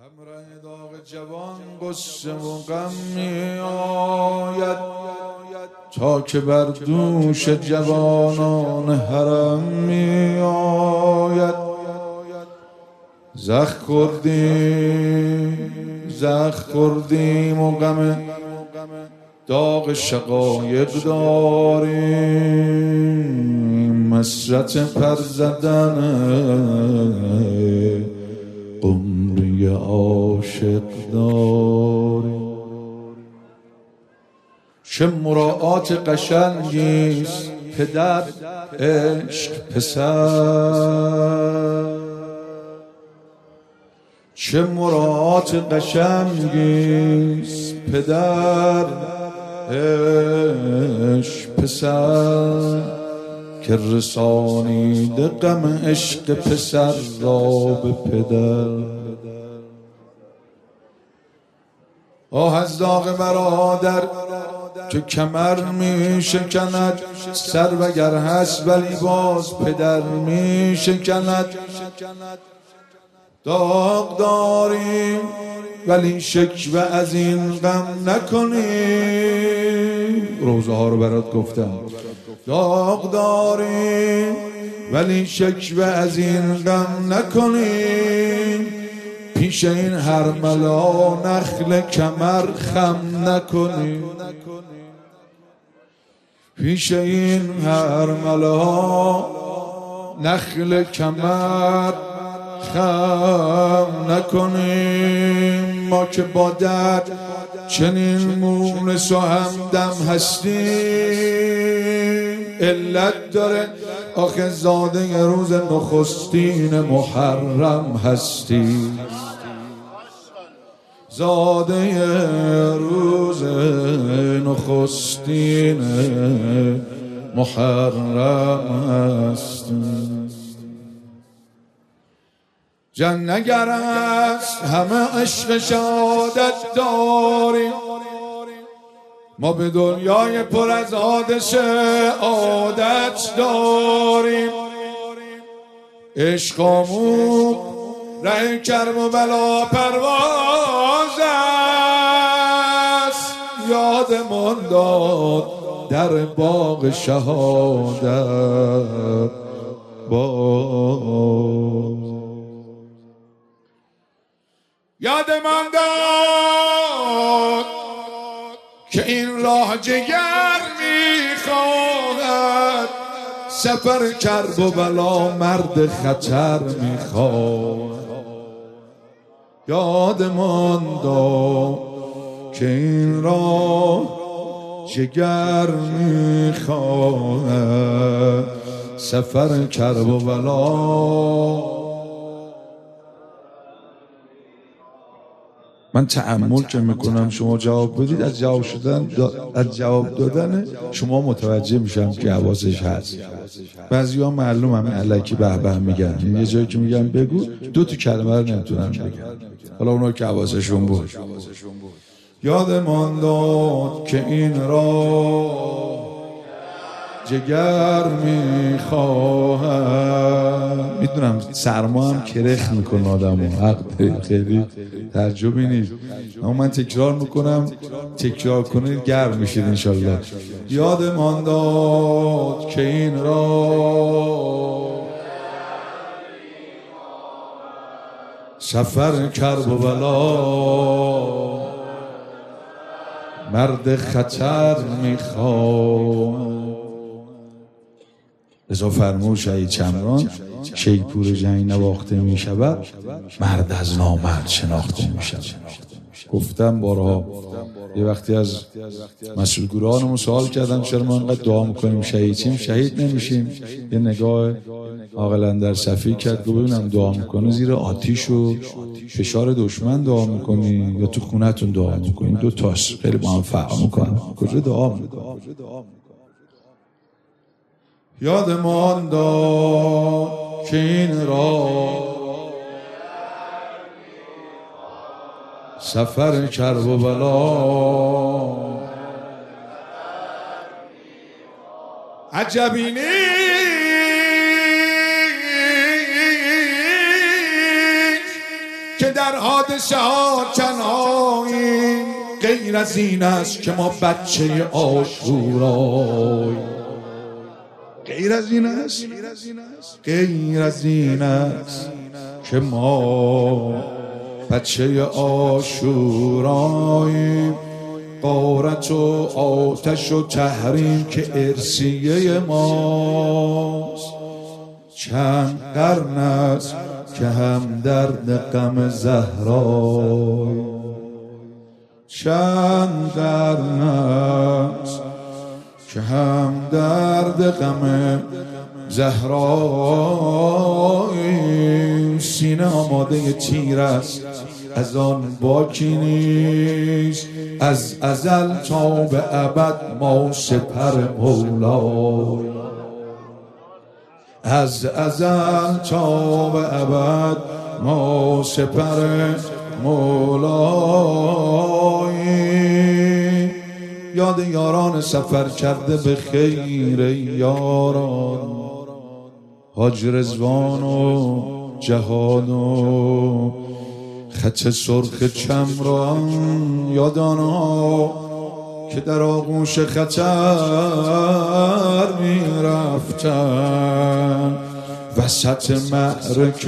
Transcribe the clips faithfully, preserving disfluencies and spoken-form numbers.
همراه داغ جوان قصه و غم می آید تا که بر دوش جوانان حرم می آید. زخ خوردیم زخ خوردیم و غم داغ شقایق داریم، مسرت پر زدن قمری عاشق داریم. چه مراعات قشنگیست پدر عشق پسر، چه مراعات قشنگیست پدر عشق پسر، که رسانیده غم عشق پسر را به پدر. آه از داغ برادر که کمر می شکند، سر وگر هست ولی باز پدر می شکند. داغ داریم ولی شکوه از این غم نکنیم. روزه ها رو برات گفتم. داغ داریم ولی شکوه از این غم نکنیم، پیش این هرملا نخل کمر خم نکنیم. پیش این هرملا نخل کمر خم نکنیم. ما که با درد چنین مونس و همدم هستیم، علت داره آخه زاده روز نخستین محرم هستیم. زاده روز نخستین محرم هستیم. جن نگر است همه عشق شهادت داریم، ما به دنیای پر از حادثه عادت داریم. عشق آمون ره کرب و بلا پرواز است، یادمان داد در باغ شهادت باز. یادمان داد که این راه جگر میخواهد، سفر کرب و بلا مرد خطر میخواهد. یادمان داد که این راه جگر میخواهد، سفر کرب و بلا. من تأمل که میکنم شما جواب بدید، از جواب شدن از جواب دادن شما متوجه میشم که حواسش هست. بعضیا معلوم همین الکی به به میگن، یه جایی که میگن بگو دو تا کلمه رو نمیتونن بگن، حالا اونا که حواسشون بود. یادمان داد که این را جگر میخواهم. میدونم سرما هم کرخ میکنه آدمو، حق خیلی تعجبی نیست، اما من تکرار میکنم، تکرار کنید گرم میشید انشالله. یادمان داد که این را سفر کرب و بلا مرد خطر میخواد. رضا فرمود شهید چمران شیپور جنگ نواخته می شود، مرد از نامرد شناخته می شود. گفتم بارها یه وقتی از مسئول گروهانمون سوال کردم چرا ما انقدر دعا میکنیم شهید چیم شهید نمیشیم، یه نگاه عاقل اندر صفی کرد گفت ببینم دعا میکنه زیر آتیش و فشار دشمن دعا میکنی یا تو خونتون دعا میکنی؟ دو تاست، خیلی با هم فرق میکنه. کجا دعا میکنی؟ یادمان داد که این را سفر کرب و بلا عجبی نیست که در حادثه ها تنهایی غیر از این است که ما بچه عاشورایی. غیر از این است غیر از این است که ما بچه عاشورایی. غارت و آتش و تحریم که ارثیه ماست. چند قرن است که هم درد غم زهرای. چند قرن است که هم درد غم زهرای. سینه آماده تیر است از آن باکی نیست. از ازل تا به ابد ما سپر مولای. از ازل تا به ابد ما سپر مولای. یاد یاران سفر کرده به خیر یاران. حاج رضوان و جهاد و خط سرخ چمران. یادانا که در آغوش خطر می رفتن. وسط معرکه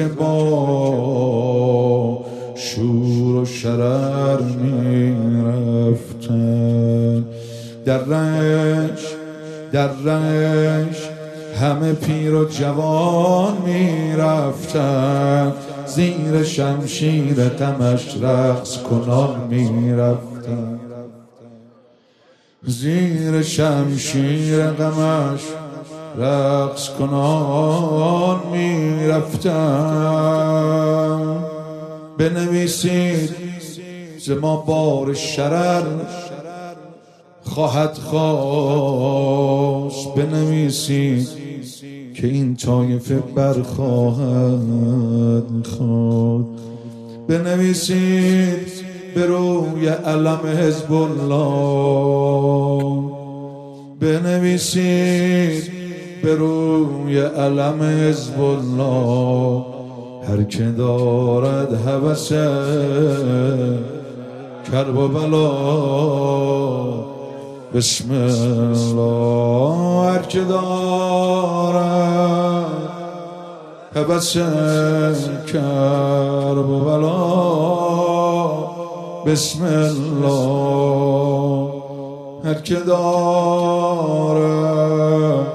با شور و شرر می رفتن. در رنج در رنج همه پیر و جوان می رفتن. زیر شمشیر غمش رقص کنان می رفتن. زیر شمشیر غمش رقص کنان می رفتن. بنویسید ز ما بار شرر خواهد خواست. بنویسید که این طایفه برخواهد خواست. بنویسید به روی علم حزب الله. بنویسید به روی علم حزب الله. هر که دارد هوس کرب و بلا بسم الله. هر که دارد هوس کرب و بلا بسم الله. هر که دارد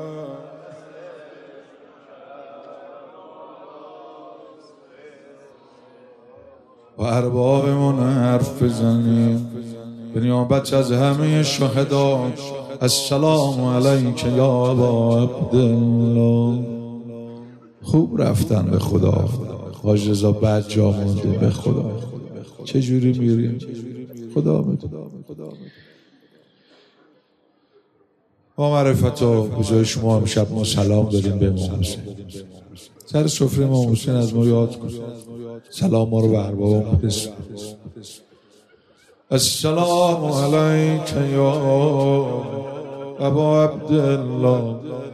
و اربابمون حرف بزنیم به نیابت از همه شهدا. السلام علیک یا ابا عبدالله. خوب رفتن به خدا. حاج رضا بعد جا مونده به خدا. چجوری میریم؟ خدا میدونه. با معرفت و بجای شما امشب ما سلام داریم به امام حسین. سر سفره امام حسین از ما یاد کن. سلام ما رو به اربابمون برسون. السلام علیک یا ابا عبدالله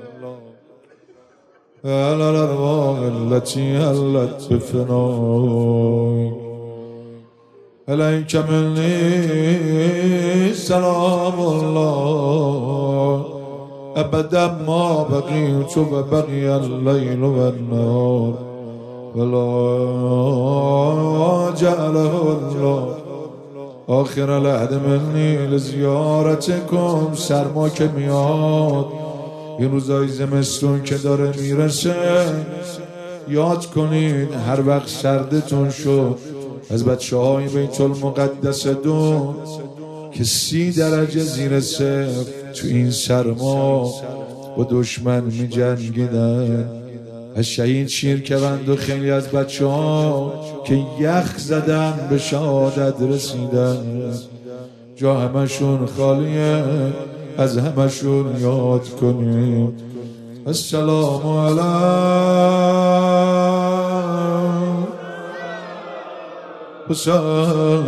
علی الارواح التي حلت بفنائك. علیک منی سلام الله ابدا ما بقیت و بقی اللیل و النهار ولا جعله الله آخر العهد منی لزیارتکم. سرما که میاد، این روزای زمستون که داره میرسه، یاد کنید هر وقت سردتون شد از بچه های بیت المقدس دو که سی درجه زیر صفر تو این سرما با دشمن می جنگیدن. از شهید شیرکوند و خیلی از بچه ها که یخ زدن به شهادت رسیدن. جا همشون خالیه، از همشون یاد کنیم. السلام علیکم حسین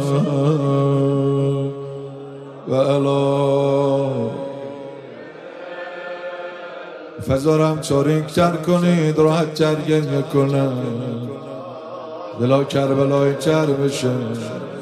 و علا. فضا رو هم تاریک تر کنید، راحت تر گریه کنن. دلا کربلای تر بشه